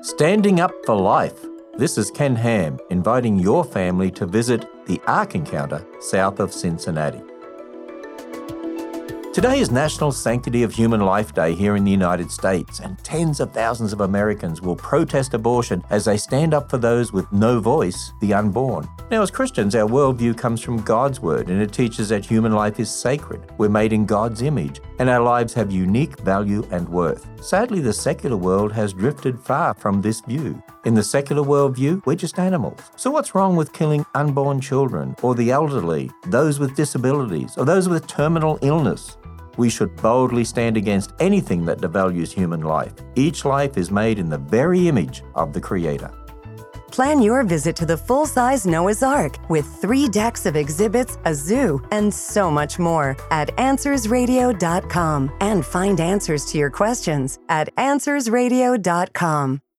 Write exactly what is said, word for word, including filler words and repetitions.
Standing Up for Life. This is Ken Ham, inviting your family to visit the Ark Encounter south of Cincinnati. Today is National Sanctity of Human Life Day here in the United States, and tens of thousands of Americans will protest abortion as they stand up for those with no voice, the unborn. Now, as Christians, our worldview comes from God's Word, and it teaches that human life is sacred. We're made in God's image, and our lives have unique value and worth. Sadly, the secular world has drifted far from this view. In the secular worldview, we're just animals. So what's wrong with killing unborn children, or the elderly, those with disabilities, or those with terminal illness? We should boldly stand against anything that devalues human life. Each life is made in the very image of the Creator. Plan your visit to the full-size Noah's Ark with three decks of exhibits, a zoo, and so much more at answers radio dot com. And find answers to your questions at answers radio dot com.